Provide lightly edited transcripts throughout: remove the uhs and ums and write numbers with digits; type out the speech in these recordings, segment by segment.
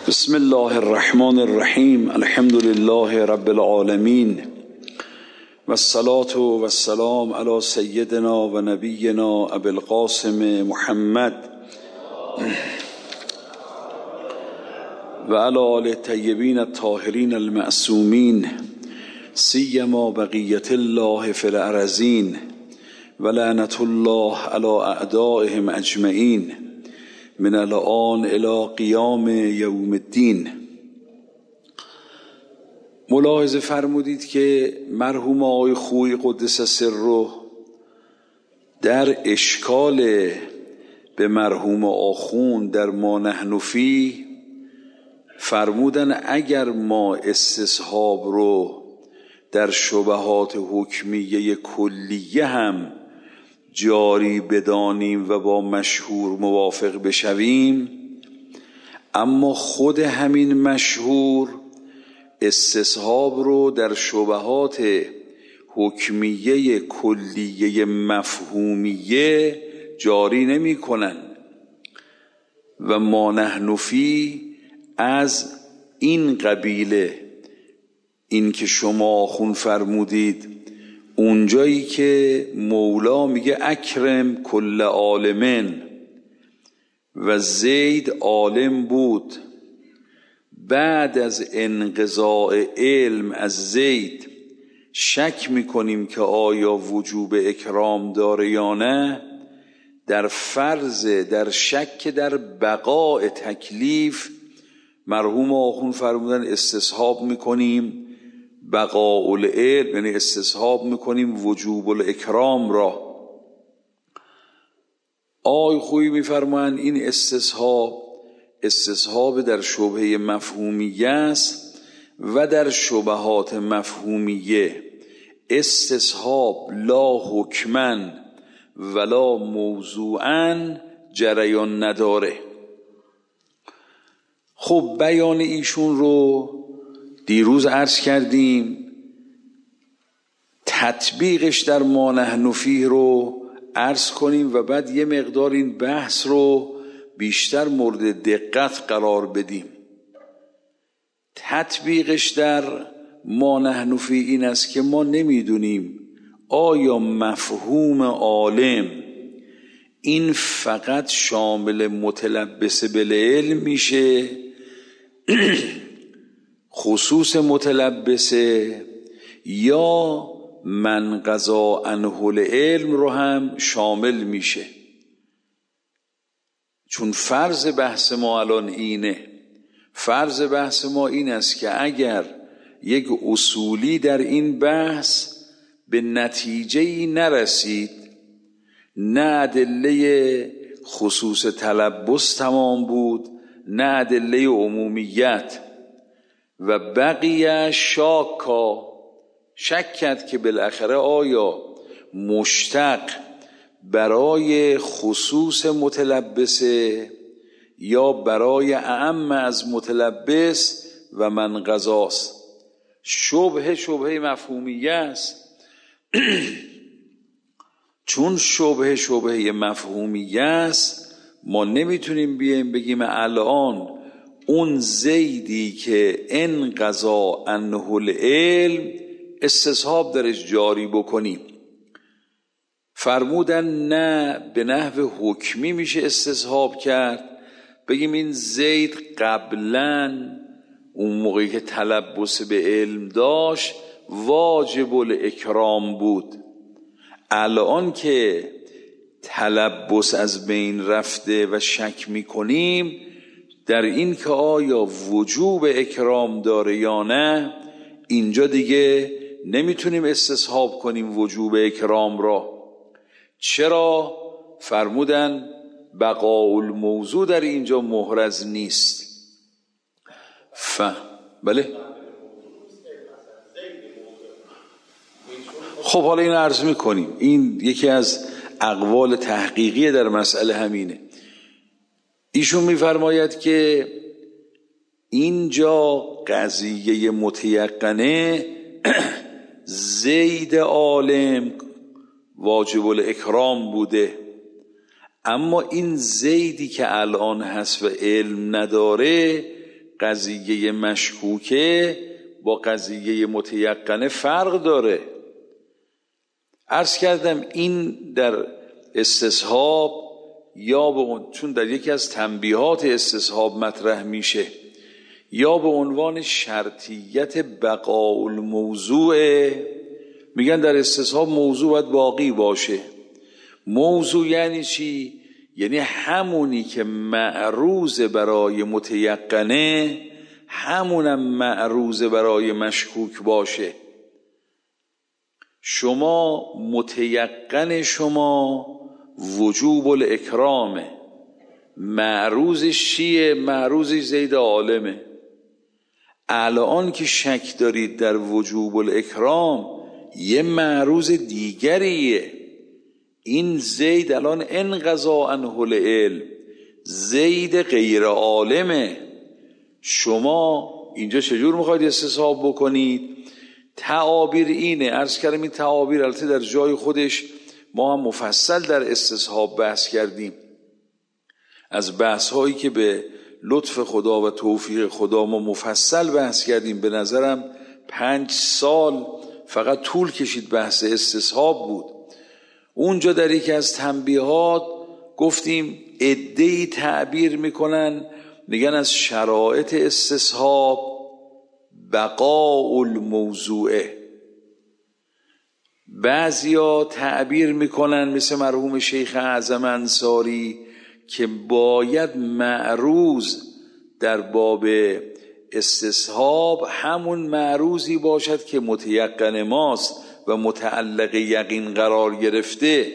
بسم الله الرحمن الرحیم. الحمد لله رب العالمین و الصلاة و السلام علی سیدنا و نبینا ابی القاسم محمد و علی آله الطیبین الطاهرین المعصومین سیما بقیة الله فی الارضین و لعنة الله علی اعدائهم اجمعین من الآن الی قیام یوم الدین. ملاحظه فرمودید که مرحوم آقای خویی قدس سره در اشکال به مرحوم آخوند در ما نحن فیه فرمودن اگر ما استصحاب رو در شبهات حکمیه کلیه هم جاری بدانیم و با مشهور موافق بشویم، اما خود همین مشهور استصحاب رو در شبهات حکمیه کلیه مفهومیه جاری نمی کنن و ما نحن فیه از این قبیله. این که شما آخوند فرمودید اونجایی که مولا میگه اکرم کل عالمن و زید عالم بود، بعد از انقضاء علم از زید شک میکنیم که آیا وجوب اکرام داره یا نه، در فرض در شک در بقاء تکلیف مرحوم آخوند فرمودن استصحاب میکنیم بقاء العلم، یعنی استصحاب میکنیم وجوب الاکرام را. آقای خویی میفرمایند این استصحاب در شبهه مفهومیه است و در شبهات مفهومیه استصحاب لا حکمن ولا موضوعا جریان نداره. خب بیان ایشون رو دیروز عرض کردیم، تطبیقش در ما نحن فیه رو عرض کنیم و بعد یه مقدار این بحث رو بیشتر مورد دقت قرار بدیم. تطبیقش در ما نحن فیه این است که ما نمیدونیم آیا مفهوم عالم این فقط شامل متلبس بالعلم میشه خصوص متلبسه، یا من قضا عنه العلم رو هم شامل میشه. چون فرض بحث ما الان اینه، فرض بحث ما این است که اگر یک اصولی در این بحث به نتیجه‌ای نرسید، نه ادله خصوص تلبس تمام بود نه ادله عمومیت، و بقیه شک کرد که بالاخره آیا مشتق برای خصوص متلبسه یا برای اعم از متلبس و من قضاست. شبهه مفهومیه است. چون شبهه مفهومیه است ما نمیتونیم بیایم بگیم الان اون زیدی که انقضا عنه العلم استصحاب درش جاری بکنیم. فرمودن نه به نحو حکمی میشه استصحاب کرد، بگیم این زید قبلا اون موقعی که تلبس به علم داشت واجب الاکرام بود، الان که تلبس از بین رفته و شک میکنیم در این که آیا وجوب اکرام داره یا نه، اینجا دیگه نمیتونیم استصحاب کنیم وجوب اکرام را. چرا؟ فرمودن بقاء الموضوع در اینجا محرز نیست. بله. خب حالا این عرض میکنیم، این یکی از اقوال تحقیقی در مسئله همینه. ایشون میفرماید که اینجا قضیه متیقنه زید عالم واجب الاکرام بوده، اما این زیدی که الان هست و علم نداره قضیه مشکوکه با قضیه متیقنه فرق داره. عرض کردم این در استصحاب یا به اون، چون در یکی از تنبیهات استصحاب مطرح میشه، یا به عنوان شرطیت بقاء الموضوع، میگن در استصحاب موضوع باید باقی باشه. موضوع یعنی چی؟ یعنی همونی که معروض برای متیقنه همونم معروض برای مشکوک باشه. شما متیقن شما وجوب الاکرامه، معروضش چیه؟ معروضش زید عالمه. الان که شک دارید در وجوب الاکرام، یه معروض دیگریه. این زید الان انقضا عنه العلم، زید غیر عالمه. شما اینجا چجور میخواید استصحاب بکنید؟ تعابیر اینه، عرض کردم این تعابیر البته در جای خودش ما هم مفصل در استصحاب بحث کردیم. از بحث هایی که به لطف خدا و توفیق خدا ما مفصل بحث کردیم، به نظرم 5 سال فقط طول کشید بحث استصحاب بود. اونجا در یکی از تنبیهات گفتیم عده‌ای تعبیر میکنن، میگن از شرایط استصحاب بقاء الموضوعه. بعضیا تعبیر میکنن مثل مرحوم شیخ اعظم انصاری که باید معروض در باب استصحاب همون معروضی باشد که متیقن ماست و متعلق یقین قرار گرفته.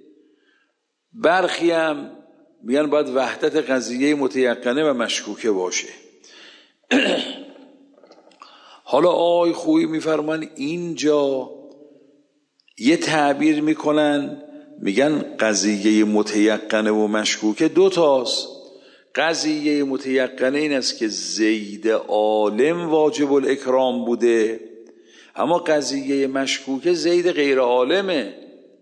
برخی هم میگن باید وحدت قضیه متیقنه و مشکوکه باشه. حالا آقای خویی میفرمان اینجا یه تعبیر میکنن، میگن قضیه متیقنه و مشکوکه 2 تاست. قضیه متیقنه این است که زید عالم واجب الاکرام بوده، اما قضیه مشکوکه زید غیر عالمه.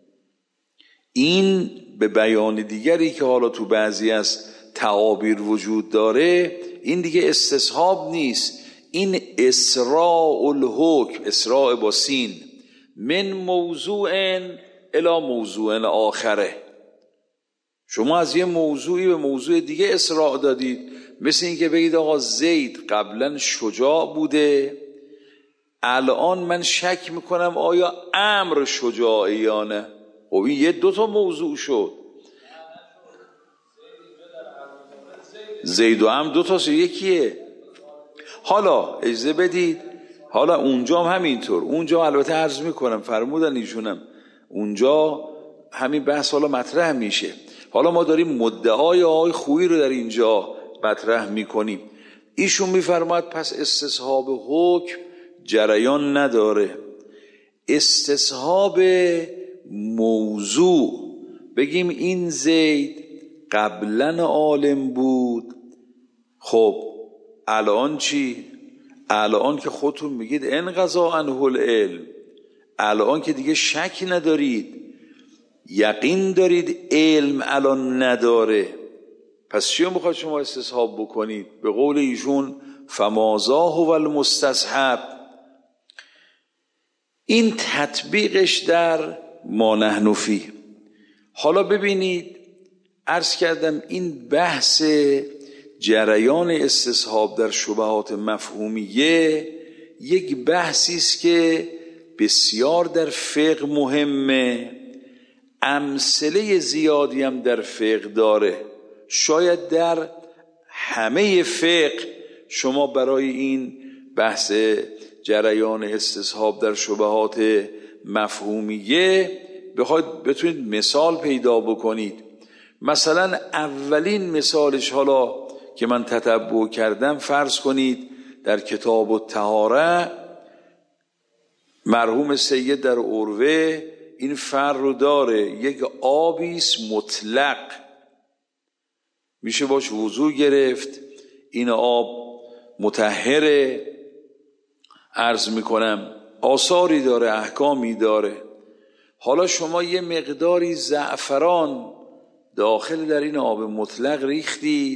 این به بیان دیگری که حالا تو بعضی از تعابیر وجود داره، این دیگه استصحاب نیست، این اسراء الحکم، اسراء با سین، من موضوع الی موضوع آخره. شما از یه موضوعی به موضوع دیگه اسراء دادید. مثل این که بگید آقا زید قبلا شجاع بوده، الان من شک میکنم آیا امر شجاعه یا نه. خب این یه 2 تا موضوع شد. زید و امر 2 تاست، یکیه. حالا اجازه بدید، حالا اونجا هم همینطور، اونجا البته عرض میکنم فرمودن ایشونم اونجا همین بحث حالا مطرح میشه. حالا ما داریم مدعای آقای خویی رو در اینجا مطرح میکنیم. ایشون میفرماید پس استصحاب حکم جریان نداره. استصحاب موضوع، بگیم این زید قبلا عالم بود، خب الان چی؟ الان که خودتون میگید انقضا عنه العلم، الان که دیگه شک ندارید، یقین دارید علم الان نداره، پس چی میخواد شما استصحاب بکنید؟ به قول ایشون فماذا هو المستصحب. این تطبیقش در ما نحن فیه. حالا ببینید، عرض کردم این بحث جریان استصحاب در شبهات مفهومیه یک بحثی است که بسیار در فقه مهمه، امثله زیادی هم در فقه داره. شاید در همه فقه شما برای این بحث جریان استصحاب در شبهات مفهومیه بتونید مثال پیدا بکنید. مثلا اولین مثالش حالا که من تتبع کردم، فرض کنید در کتاب الطهاره مرحوم سید در عروه این فرق رو داره، یک آبیست مطلق میشه باش وضو گرفت، این آب مطهره، عرض میکنم آثاری داره، احکامی داره. حالا شما یه مقداری زعفران داخل در این آب مطلق ریختید،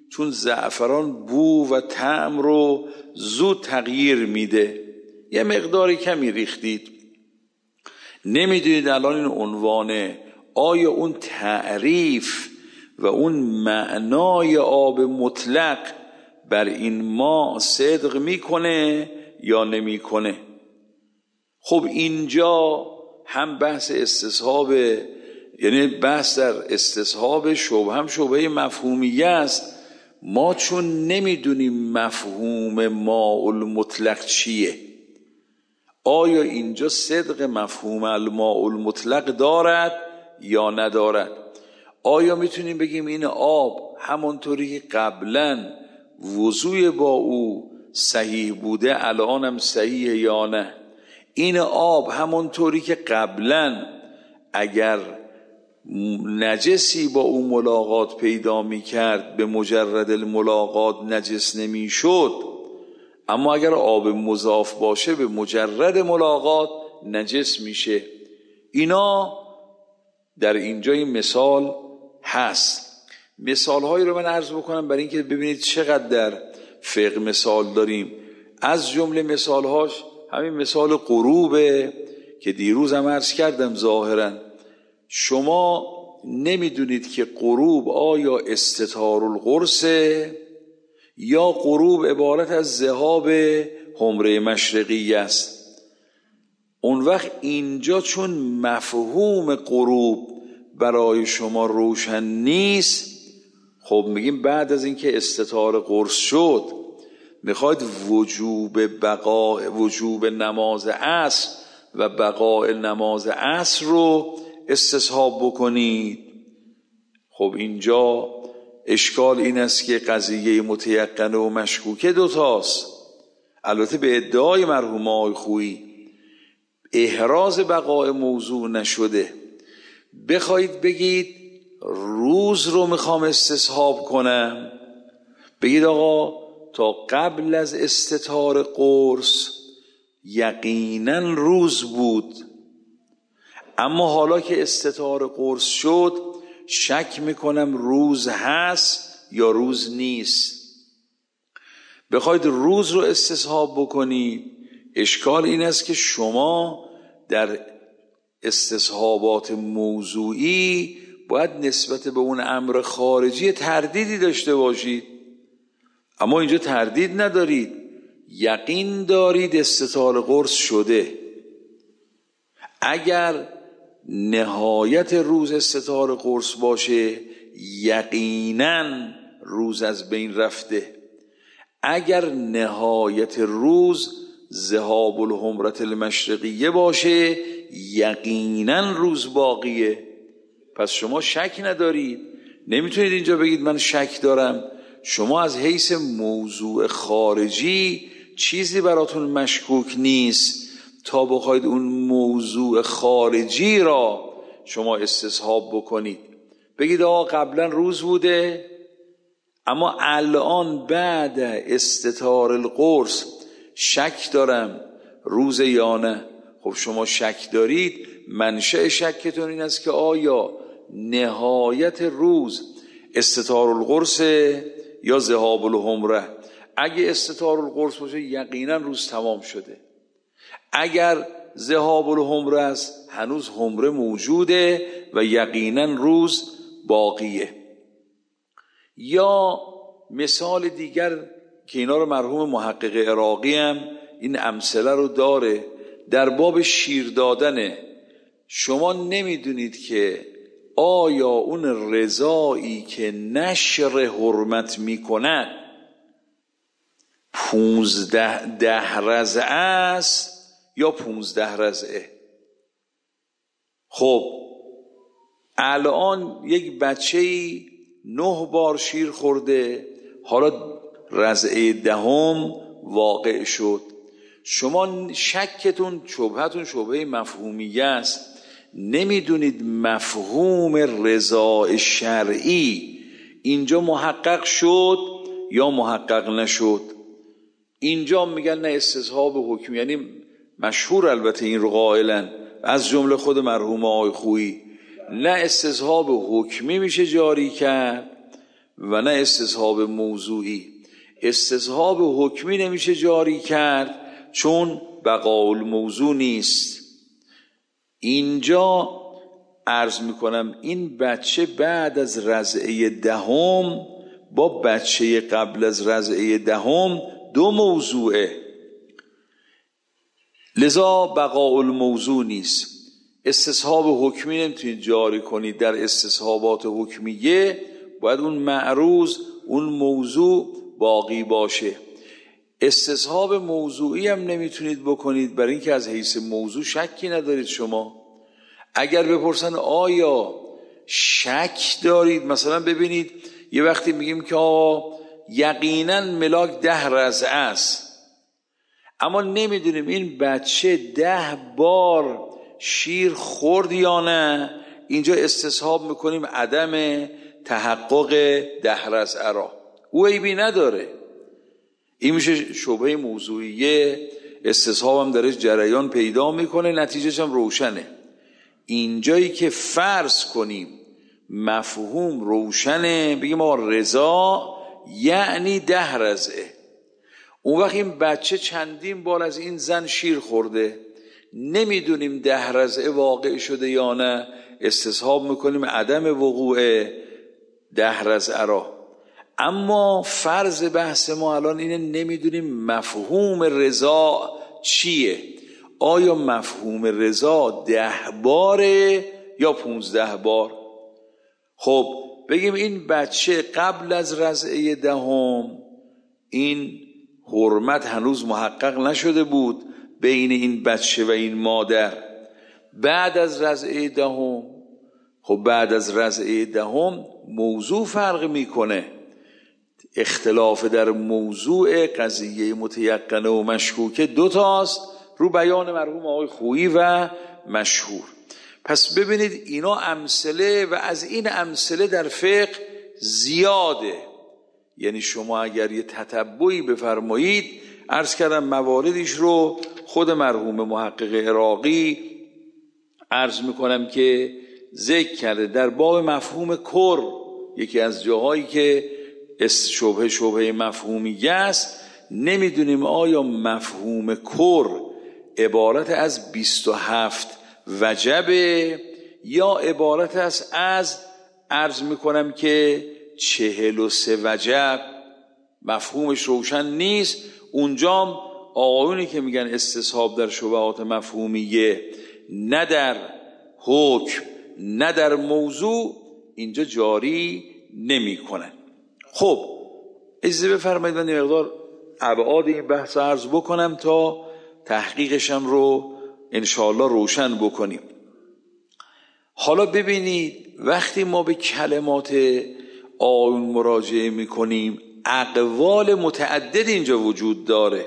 چون زعفران بو و طعم رو زود تغییر میده. یه مقداری کمی ریختید، نمیدونید الان این عنوانه، آیا اون تعریف و اون معنای آب مطلق بر این ماء صدق میکنه یا نمیکنه؟ خب اینجا هم بحث استصحاب، یعنی بحث در استصحاب شبه هم شبهه مفهومیه است. ما چون نمیدونیم مفهوم ماء المطلق چیه، آیا اینجا صدق مفهوم الماء المطلق دارد یا ندارد؟ آیا میتونیم بگیم این آب همونطوری که قبلا وضوء با او صحیح بوده الانم صحیح یا نه؟ این آب همونطوری که قبلا اگر نجسی با او ملاقات پیدا می کرد به مجرد الملاقات نجس نمی شد، اما اگر آب مضاف باشه به مجرد ملاقات نجس میشه. اینا در اینجا این مثال هست. مثال هایی رو من عرض بکنم برای اینکه ببینید چقدر در فقه مثال داریم. از جمله مثال هاش همین مثال غروبه که دیروز هم عرض کردم. ظاهرا شما نمیدونید که غروب آیا استتار القرصه یا غروب عبارت از ذهاب حمره مشرقی است. اون وقت اینجا چون مفهوم غروب برای شما روشن نیست، خب میگیم بعد از اینکه استتار قرص شد میخواید وجوب نماز عصر و بقاء نماز عصر رو استصحاب بکنید. خب اینجا اشکال این است که قضیه متیقنه و مشکوکه دوتاست. البته به ادعای مرحوم آقای خویی احراز بقاء موضوع نشده. بخواید بگید روز رو میخوام استصحاب کنم، بگید آقا تا قبل از استتار قرص یقینا روز بود، اما حالا که استتار قرص شد شک میکنم روز هست یا روز نیست. بخواید روز رو استصحاب بکنید، اشکال این است که شما در استصحابات موضوعی باید نسبت به اون امر خارجی تردیدی داشته باشید، اما اینجا تردید ندارید، یقین دارید استتار قرص شده. اگر نهایت روز استتار قرص باشه یقینا روز از بین رفته. اگر نهایت روز ذهاب الحمره المشرقیه باشه یقینا روز باقیه. پس شما شک ندارید، نمیتونید اینجا بگید من شک دارم. شما از حیث موضوع خارجی چیزی براتون مشکوک نیست تا بخواید اون موضوع خارجی را شما استصحاب بکنید. بگید آقا قبلا روز بوده اما الان بعد استتار القرص شک دارم روز یا نه. خب شما شک دارید، منشأ شکتون این است که آیا نهایت روز استتار القرص یا ذهاب الحمره. اگه استتار القرص باشه یقینا روز تمام شده. اگر ذهاب الحمره است هنوز حمره موجوده و یقینا روز باقیه. یا مثال دیگر که اینا رو مرحوم محقق عراقی هم این امثله رو داره در باب شیر دادنه. شما نمیدونید که آیا اون رضایی که نشر حرمت میکند 15 رضعه است یا 15 رضعه. خب الان یک بچه‌ای 9 بار شیر خورده، حالا رضعه 10 واقع شد. شما شکتون شبهتون شبهه مفهومیه است، نمیدونید مفهوم رضا شرعی اینجا محقق شد یا محقق نشد. اینجا میگن نه استصحاب حکمی، یعنی مشهور البته این رو قائلن از جمله خود مرحوم آقای خویی، نه استصحاب حکمی میشه جاری کرد و نه استصحاب موضوعی. استصحاب حکمی نمیشه جاری کرد چون بقاء الموضوع نیست. اینجا عرض میکنم این بچه بعد از رضعه دهم با بچه قبل از رضعه دهم دو موضوعه، لذا بقاء الموضوع نیست. استصحاب حکمی نمیتونید جاری کنید. در استصحابات حکمیه باید اون معروض، اون موضوع باقی باشه. استصحاب موضوعی هم نمیتونید بکنید برای اینکه از حیث موضوع شکی ندارید. شما اگر بپرسن آیا شک دارید، مثلا ببینید یه وقتی میگیم که یقینا ملاک 10 رضعه است، اما نمیدونیم این بچه 10 بار شیر خورد یا نه، اینجا استصحاب میکنیم عدم تحقق 10 رضعه را. او عیبی نداره، این میشه شبهه موضوعیه، استصحاب هم درش جریان پیدا میکنه، نتیجهش هم روشنه. اینجایی که فرض کنیم مفهوم روشنه، بگیم ما رضا یعنی 10 رضعه، اون وقت این بچه چندین بار از این زن شیر خورده، نمیدونیم 10 رضعه واقع شده یا نه، استصحاب میکنیم عدم وقوع 10 رضعه را. اما فرض بحث ما الان اینه نمیدونیم مفهوم رضا چیه. آیا مفهوم رضا 10 باره یا 15 بار؟ خب بگیم این بچه قبل از رضعه دهم این حرمت هنوز محقق نشده بود بین این بچه و این مادر. بعد از رضعه دهم، خب بعد از رضعه دهم موضوع فرق میکنه. اختلاف در موضوع قضیه متیقنه و مشکوکه 2 تاست رو بیان مرحوم آقای خویی و مشهور. پس ببینید اینا امثله و از این امثله در فقه زیاده. یعنی شما اگر یه تتبعی بفرمایید، عرض کردم مواردش رو خود مرحوم محقق عراقی عرض میکنم که ذکر کرده در باب مفهوم کر، یکی از جاهایی که شبهه مفهومیه است. نمیدونیم آیا مفهوم کر عبارت از 27 وجبه یا عبارت است از عرض میکنم که 43 وجب. مفهومش روشن نیست. اونجام آقایونی که میگن استصحاب در شبهات مفهومیه نه در حکم نه در موضوع اینجا جاری نمی کنن. خب اجازه بفرمایید من مقدار ابعاد این بحث عرض بکنم تا تحقیقشم رو انشاءالله روشن بکنیم. حالا ببینید وقتی ما به کلمات آیون مراجعه میکنیم اقوال متعدد اینجا وجود داره.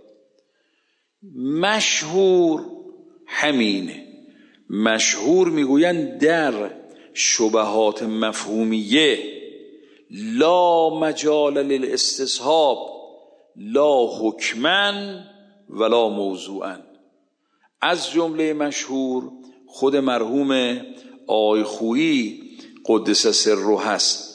مشهور همینه، مشهور میگویند در شبهات مفهومیه لا مجال للاستصحاب لا حکما ولا موضوعا. از جمله مشهور خود مرحوم آقای خویی قدس سره هست.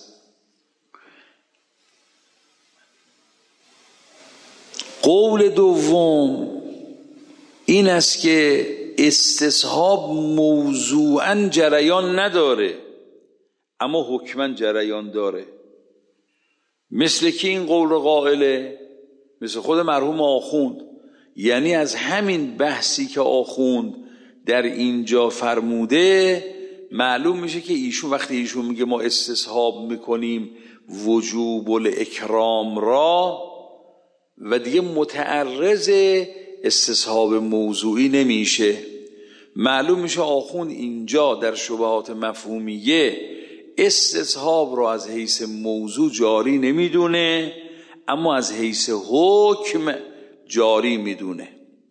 قول دوم این است که استصحاب موضوعا جریان نداره اما حکما جریان داره. مثل کی این قول قائله؟ مثل خود مرحوم آخوند. یعنی از همین بحثی که آخوند در اینجا فرموده معلوم میشه که ایشون وقتی ایشون میگه ما استصحاب میکنیم وجوب الاکرام را و دیگه متعرض استصحاب موضوعی نمیشه، معلوم میشه آخوند اینجا در شبهات مفهومیه استصحاب را از حیث موضوع جاری نمیدونه اما از حیث حکم جاری میدونه.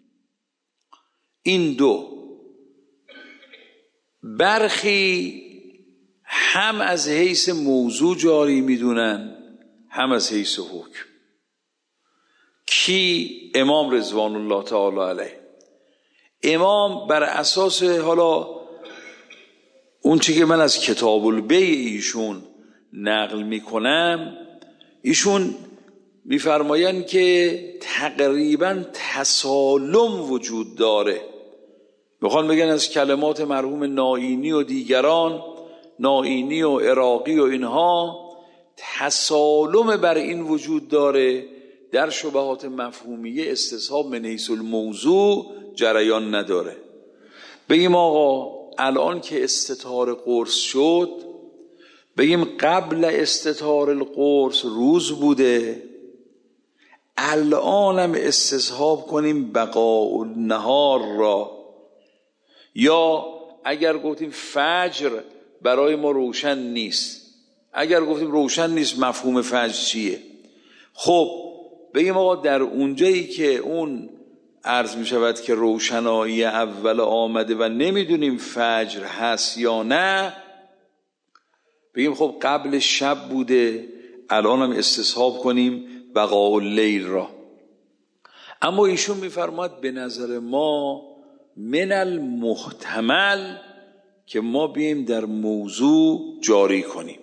این دو برخی هم از حیث موضوع جاری میدونن هم از حیث حکم. کی؟ امام رضوان الله تعالی علیه. امام بر اساس حالا اون چی که من از کتاب البیع ایشون نقل میکنم، ایشون میفرمایند که تقریبا تسالم وجود داره. بخوان بگن از کلمات مرحوم نائینی و دیگران، نائینی و عراقی و اینها، تسالم بر این وجود داره در شبهات مفهومیه استصحاب من حیث الموضوع جریان نداره. بگیم آقا الان که استطار قرص شد، بگیم قبل استطار القرص روز بوده، الانم استصحاب کنیم بقاء النهار را، یا اگر گفتیم فجر برای ما روشن نیست، اگر گفتیم روشن نیست مفهوم فجر چیه؟ خب بگیم آقا در اونجایی که اون عرض می شود که روشنایی اول آمده و نمیدونیم فجر هست یا نه، بگیم خب قبل شب بوده، الان هم استصحاب کنیم بقاء اللیل را. اما ایشون میفرماد به نظر ما من المحتمل که ما بیم در موضوع جاری کنیم.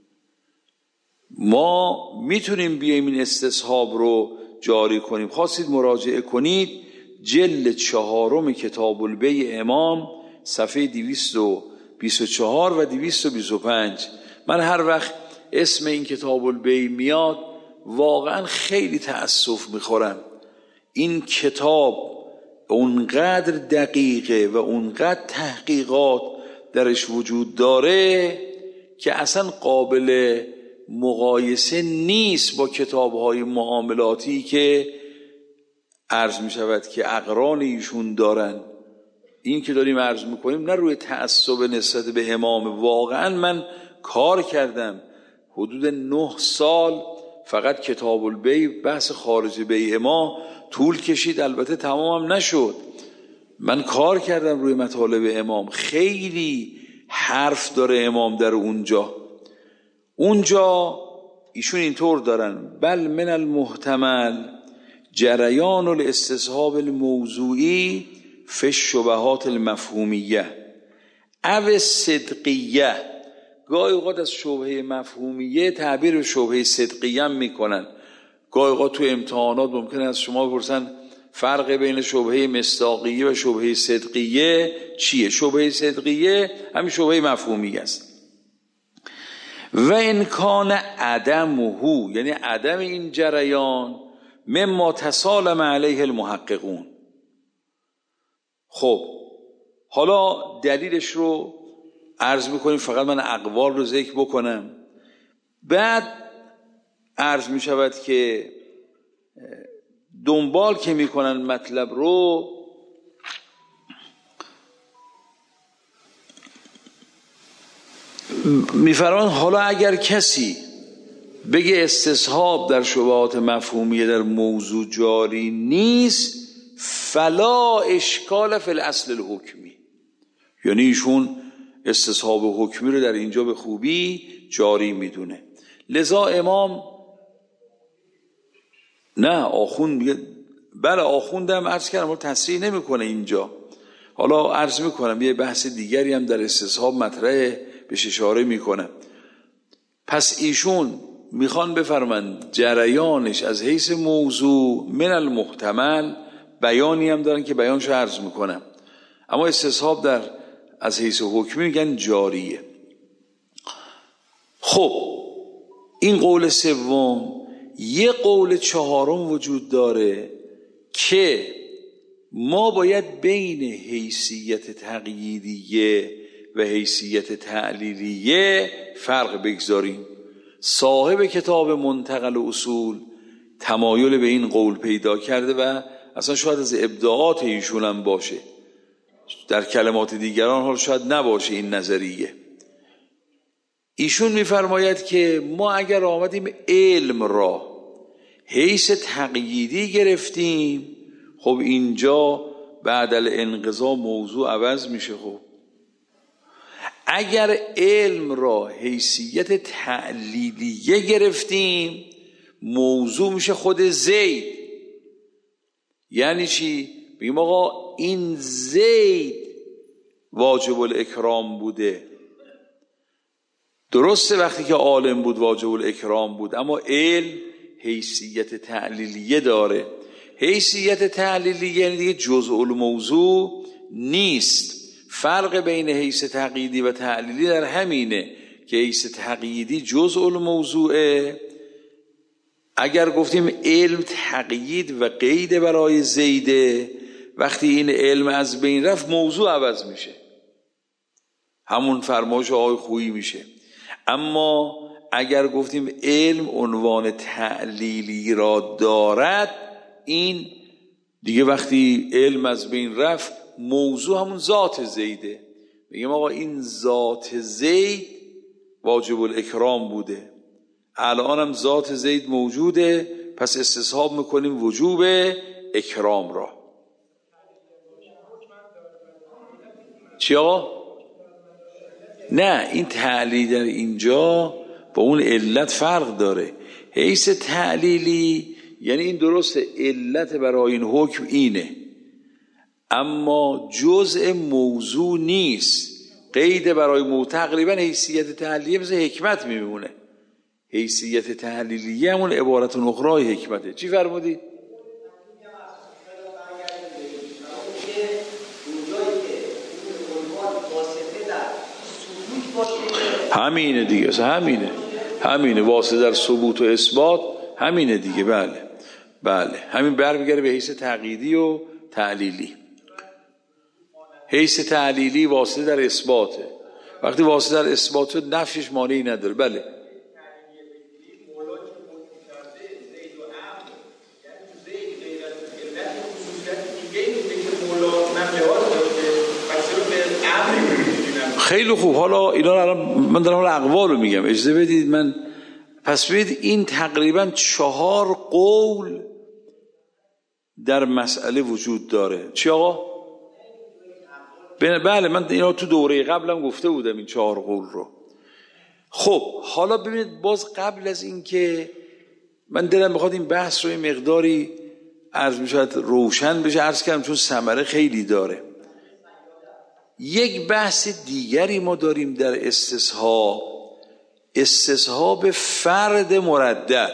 ما میتونیم بیایم این استصحاب رو جاری کنیم. خواستید مراجعه کنید جلد 4 کتاب البیع امام صفحه 224 و 225. من هر وقت اسم این کتاب البیع میاد واقعا خیلی تأسف میخورم. این کتاب اونقدر دقیقه و اونقدر تحقیقات درش وجود داره که اصلا قابل مقایسه نیست با کتاب‌های معاملاتی که عرض می شود که اقران ایشون دارن. این که داریم عرض میکنیم نه روی تعصب نسبت به امام، واقعا من کار کردم حدود 9 سال فقط کتاب البیع، بحث خارج بیع ما طول کشید، البته تمام هم نشد. من کار کردم روی مطالب امام، خیلی حرف داره امام در اونجا ایشون اینطور دارن بل من المحتمل جریان الاستصحاب الموضوعی فی الشبهات المفهومیه او صدقیه. گاهی اوقات از شبهه مفهومیه تعبیر به شبهه صدقیه هم میکنن. گاهی اوقات تو امتحانات ممکنه از شما بپرسن فرق بین شبهه مصداقیه و شبهه صدقیه چیه؟ شبهه صدقیه همین شبهه مفهومیه است. و امکان عدمه، یعنی عدم این جریان، مما تسالم علیه المحققون. خب حالا دلیلش رو عرض میکنیم، فقط من اقوال رو ذکر بکنم، بعد عرض میشود که دنبال که میکنن مطلب رو میفرمان حالا اگر کسی بگه استصحاب در شبهات مفهومیه در موضوع جاری نیست فلا اشکال فی الاصل الحکمی، یعنی ایشون استصحاب حکمی رو در اینجا به خوبی جاری میدونه. لذا امام نه آخوند میگه بله آخوندم عرض کردم تصریح نمیکنه اینجا. حالا عرض میکنم یه بحث دیگری هم در استصحاب مطرحه، بهش اشاره میکنم. پس ایشون میخوان بفرمند جریانش از حیث موضوع من المحتمل، بیانی هم دارن که بیانشو عرض میکنم، اما استصحاب در از حیث حکمی میگن جاریه. خب این قول سوم. یه قول چهارم وجود داره که ما باید بین حیثیت تقییدیه و حیثیت تعلیلیه فرق بگذاریم. صاحب کتاب منتقل اصول تمایل به این قول پیدا کرده و اصلا شاید از ابداعات ایشون هم باشه، در کلمات دیگران حال شاید نباشه این نظریه. ایشون میفرماید که ما اگر آمدیم علم را حیث تقییدی گرفتیم، خب اینجا بعد الانقضا موضوع عوض میشه. خب اگر علم را حیثیت تعلیلیه گرفتیم موضوع میشه خود زید. یعنی چی؟ بگیم آقا این زید واجب الاکرام بوده، درسته وقتی که عالم بود واجب الاکرام بود، اما علم حیثیت تعلیلیه داره. حیثیت تعلیلیه یعنی دیگه جزء الموضوع نیست. فرق بین حیث تقییدی و تعلیلی در همینه که حیث تقییدی جزء الموضوعه. اگر گفتیم علم تقیید و قید برای زیده، وقتی این علم از بین رفت موضوع عوض میشه، همون فرمایش آقای خویی میشه. اما اگر گفتیم علم عنوان تعلیلی را دارد، این دیگه وقتی علم از بین رفت موضوع همون ذات زیده. میگیم آقا این ذات زید واجب الاکرام بوده، الان هم ذات زید موجوده، پس استصحاب میکنیم وجوب اکرام را. چی آقا؟ نه، این تعلیل در اینجا با اون علت فرق داره. حیث تعلیلی یعنی این درسته علت برای این حکم اینه، اما جزء موضوع نیست. قید برای موضوع تقریبا حیثیت تعلیلیه مثل حکمت میمونه. حیثیت تعلیلیه همون عبارت اخرای حکمته. چی فرمودی؟ همینه دیگه، همینه واسه در ثبوت و اثبات همینه دیگه. بله همین برمیگره به حیث تقییدی و تعلیلی. حیث تعلیلی واسه در اثباته، وقتی واسه در اثبات شد نفیش مانعی نداره. بله خیلی خوب. حالا اینا الان من دارم اقوال رو میگم، اجازه بدید من پس بدید. این تقریبا 4 قول در مسئله وجود داره. چی آقا؟ بله من اینا تو دوره قبلم گفته بودم این 4 قول رو. خب حالا ببینید، باز قبل از این که من دلم بخواد این بحث رو این مقداری عرض میشود روشن بشه عرض کردم، چون ثمره خیلی داره. یک بحث دیگری ما داریم در استصحاب فرد مردد.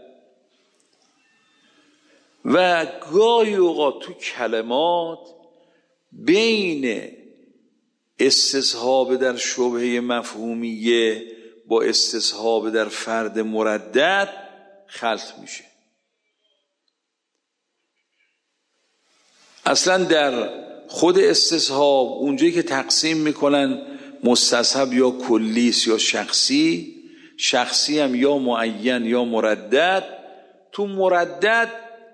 و گاهی اوقات تو کلمات بین استصحاب در شبهه مفهومیه با استصحاب در فرد مردد خلط میشه. اصلا در خود استصحاب اونجایی که تقسیم میکنن مستصحب یا کلیس یا شخصی هم یا معین یا مردد. تو مردد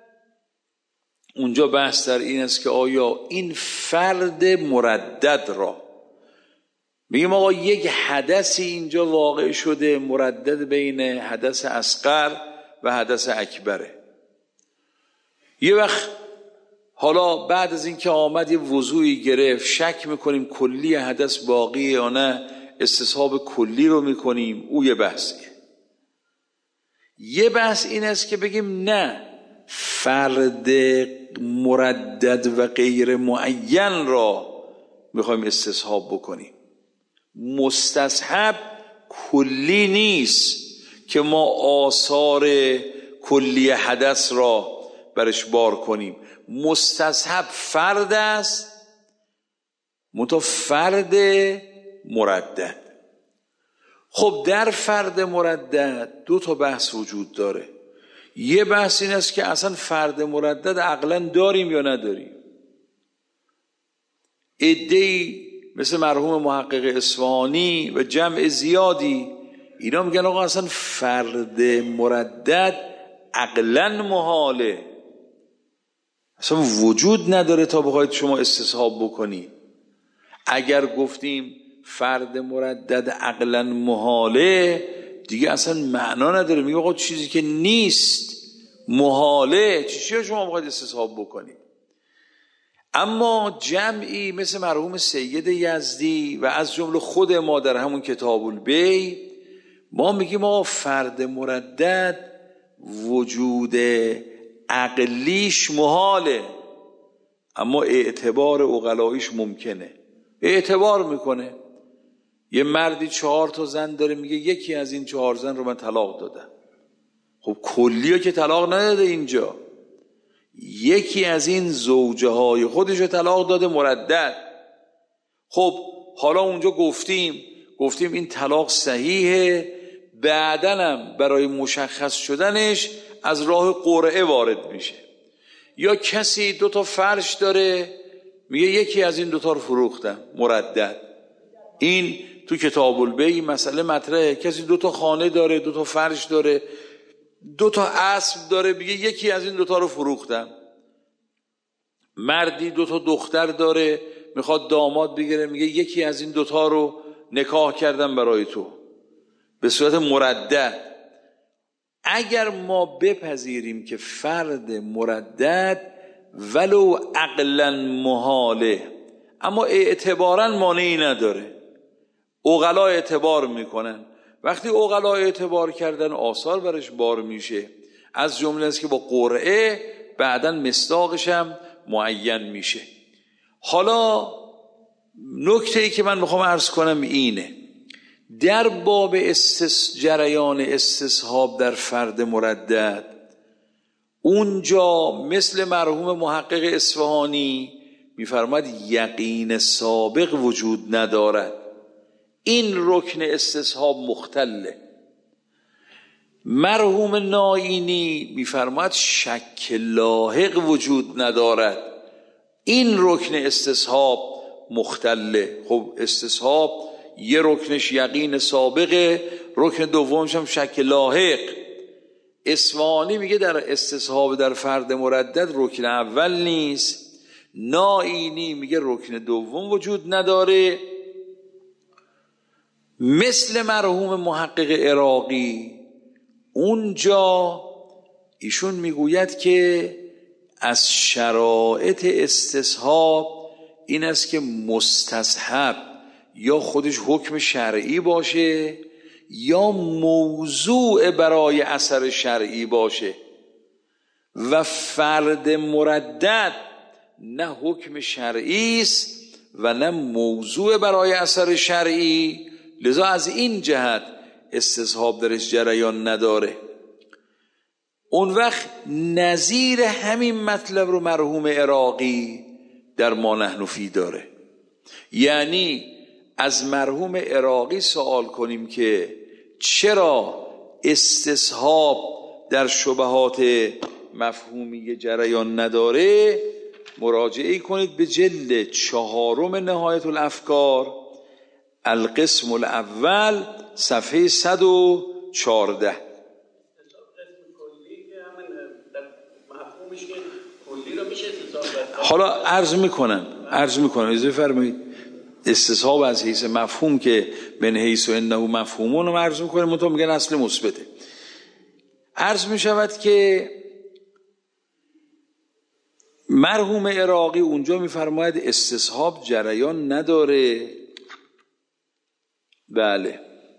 اونجا بحث در این است که آیا این فرد مردد را، میگیم آقا یک حدثی اینجا واقع شده مردد بین حدث اصغر و حدث اکبره. یه وقت حالا بعد از این که آمد یه وضوعی گرفت، شک میکنیم کلی حدث باقیه یا نه، استصحاب کلی رو میکنیم. او یه بحثیه. یه بحث این است که بگیم نه، فرد مردد و غیر معین را میخوایم استصحاب بکنیم. مستصحب کلی نیست که ما آثار کلی حدث را برش بار کنیم. مستصحب فرد است، منتها فرد مردد. خب در فرد مردد 2 تا بحث وجود داره. یه بحث این است که اصلا فرد مردد عقلا داریم یا نداریم. عده‌ای مثل مرحوم محقق اصفهانی و جمع زیادی اینا میگن آقا اصلا فرد مردد عقلا محاله، اصلا وجود نداره تا بخواید شما استصحاب بکنی. اگر گفتیم فرد مردد عقلا محاله دیگه اصلا معنا نداره. میگه آقا چیزی که نیست محاله، چیزی شما بخواید استصحاب بکنی. اما جمعی مثل مرحوم سید یزدی و از جمله خود ما در همون کتاب البیع ما میگیم آقا فرد مردد وجود عقلیش محاله، اما اعتبار عقلاییش ممکنه. اعتبار میکنه. یه مردی 4 تا زن داره، میگه یکی از این 4 زن رو من طلاق دادم. خب کلیه که طلاق نداده، اینجا یکی از این زوجه های خودش رو طلاق داده مردد. خب حالا اونجا گفتیم این طلاق صحیحه، بعدنم برای مشخص شدنش از راه قرعه وارد میشه. یا کسی 2 تا فرش داره، میگه یکی از این 2 تا رو فروختم مردد. این تو کتاب البیع مسئله مطرحه. کسی 2 تا خانه داره، 2 تا فرش داره، 2 تا اسب داره، میگه یکی از این 2 تا رو فروختم. مردی 2 تا دختر داره، میخواد داماد بگیره، میگه یکی از این 2 تا رو نکاح کردم برای تو، به صورت مردد. اگر ما بپذیریم که فرد مردد ولو عقلا محاله، اما اعتبارا مانعی نداره، عقلا اعتبار میکنن، وقتی عقلا اعتبار کردن آثار برش بار میشه، از جمله است که با قرعه بعداً مصداقش هم معین میشه. حالا نکته‌ای که من میخوام عرض کنم اینه، در باب جریان استصحاب در فرد مردد، اونجا مثل مرحوم محقق اصفهانی میفرماید یقین سابق وجود ندارد، این رکن استصحاب مختله. مرحوم نائینی میفرماید شک لاحق وجود ندارد، این رکن استصحاب مختله. خب استصحاب یه رکنش یقین سابقه، رکن دومش هم شک لاحق. اصفهانی میگه در استصحاب در فرد مردد رکن اول نیست، نائینی میگه رکن دوم وجود نداره. مثل مرحوم محقق عراقی، اونجا ایشون میگوید که از شرایط استصحاب این است که مستصحب یا خودش حکم شرعی باشه یا موضوع برای اثر شرعی باشه، و فرد مردد نه حکم شرعی است و نه موضوع برای اثر شرعی، لذا از این جهت استصحاب درش جریان نداره. اون وقت نظیر همین مطلب رو مرحوم عراقی در ما نحن فی داره. یعنی از مرحوم عراقی سوال کنیم که چرا استصحاب در شبهات مفهومی جریان نداره، مراجعه کنید به جلد 4 نهایت الافکار القسم الاول صفحه 114. حالا عرض میکنم اجازه فرمایید، استصحاب از حیث مفهوم که من حیث و انه مفهومون رو عرض میکنیم، منتها میگن اصل مثبته. عرض میشود که مرحوم عراقی اونجا میفرماید استصحاب جریان نداره، بله،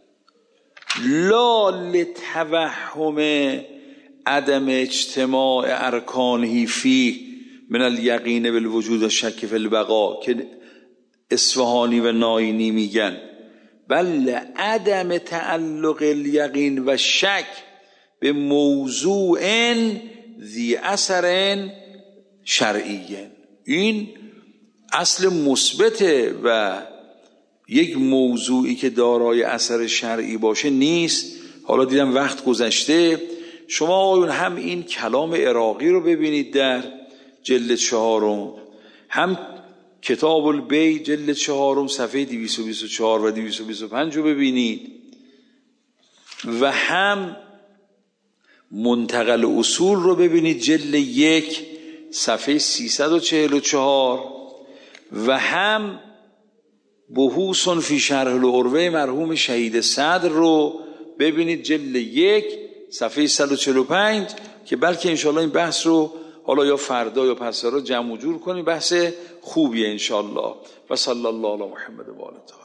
لا لتوهم عدم اجتماع ارکانه فی من الیقین بالوجود و شک فی البقا که اصفهانی و نائینی میگن، بل عدم تعلق الیقین و شک به موضوع ذی اثر شرعی. این اصل مثبته و یک موضوعی که دارای اثر شرعی باشه نیست. حالا دیدم وقت گذشته، شما آقایون هم این کلام عراقی رو ببینید در جلد 4، هم کتاب البیع جلد 4 صفحه 224 و 225 رو ببینید، و هم منتقل اصول رو ببینید جلد 1 صفحه 344، و هم بحوث فی شرح العروه مرحوم شهید صدر رو ببینید جلد 1 صفحه 145، که بلکه انشاءالله این بحث رو حالا یا فردا یا پس فردا جمع و جور کنیم، بحث خوبیه انشاءالله. و صلی الله علی محمد و آله.